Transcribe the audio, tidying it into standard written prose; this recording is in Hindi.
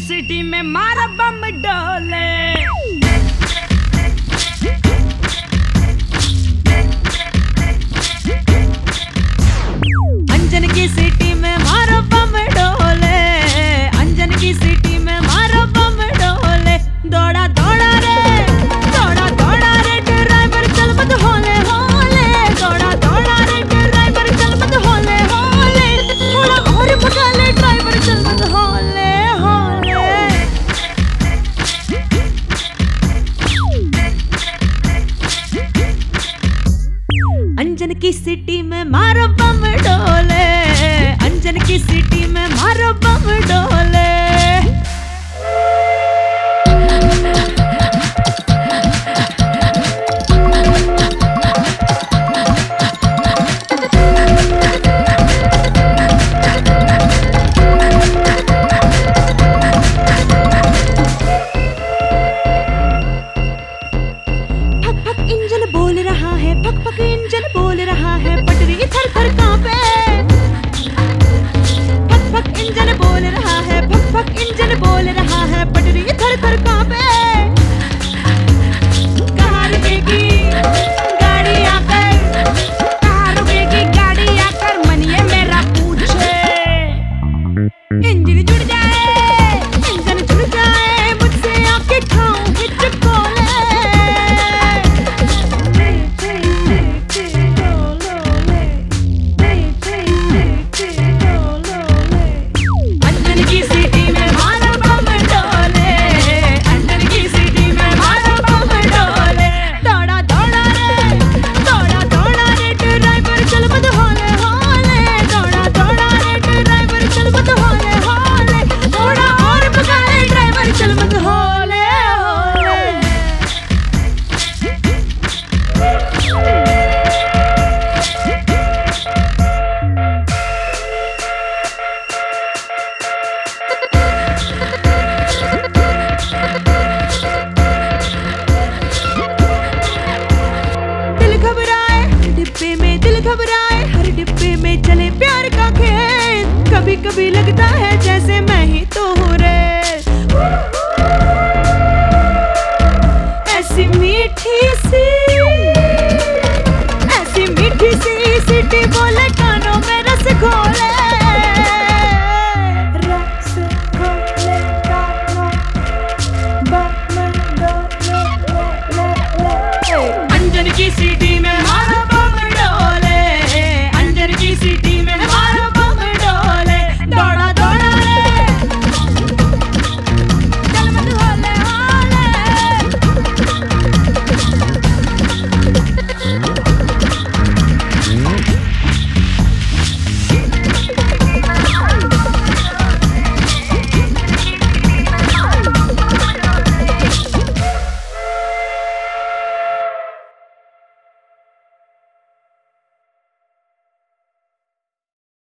सिटी में मारा बम डोले। अंजन की सिटी में मारा बम डोले, अंजन की सिटी में मारा बम डोले। दौड़ा दौड़ा रे ड्राइवर चल मत होले होले, दौड़ा दौड़ा रे ड्राइवर चल मत होले होले। थोड़ा और भगा ले ड्राइवर चल मत होले होले। अंजन की सिटी में मारो बम डोले, अंजन की सिटी में मारो बम डोले। इंजन बोल रहा है, पक पक इंजन बोल रहा है, पटरी थर थर कांपे। पक पक इंजन बोल रहा है, पक पक इंजन बोल रहा है, पटरी थर थर कांपे। कहाँ रुकेगी गाड़ी आकर, कहाँ रुकेगी गाड़ी आकर, मन ये मेरा पूछे। इंजन जुड़ जाए, इंजन जुड़ जाए, मुझसे आके खाऊं हिचकोले। दिल घबराए हर डिब्बे में चले प्यार का खेल। कभी कभी लगता है जैसे मैं ही तो हूँ।